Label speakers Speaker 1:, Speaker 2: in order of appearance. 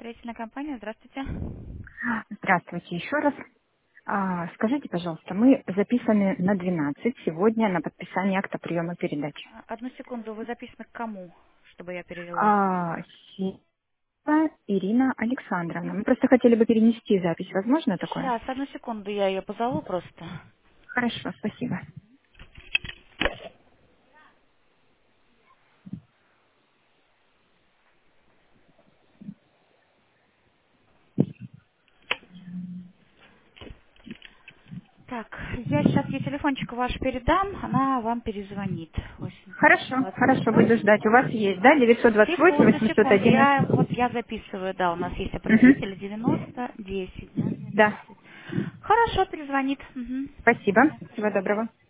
Speaker 1: Строительная компания, здравствуйте.
Speaker 2: Здравствуйте еще раз. Скажите, пожалуйста, мы записаны на 12 сегодня на подписание акта приема передач.
Speaker 1: Одну секунду, вы записаны к кому, чтобы я перевела?
Speaker 2: А, Сидорова Ирина Александровна. Мы просто хотели бы перенести запись. Возможно такое?
Speaker 1: Сейчас, одну секунду, я ее позову просто.
Speaker 2: Хорошо, спасибо.
Speaker 1: Так, я сейчас ей телефончик ваш передам, она вам перезвонит.
Speaker 2: Хорошо, хорошо, буду
Speaker 1: 828.
Speaker 2: ждать. У вас есть, да, 928
Speaker 1: Секунду, секунду,
Speaker 2: 811?
Speaker 1: я записываю, да, у нас есть определитель
Speaker 2: Угу.
Speaker 1: 90 10, да,
Speaker 2: Да,
Speaker 1: 12. Хорошо, перезвонит. Мгм.
Speaker 2: спасибо. Всего доброго.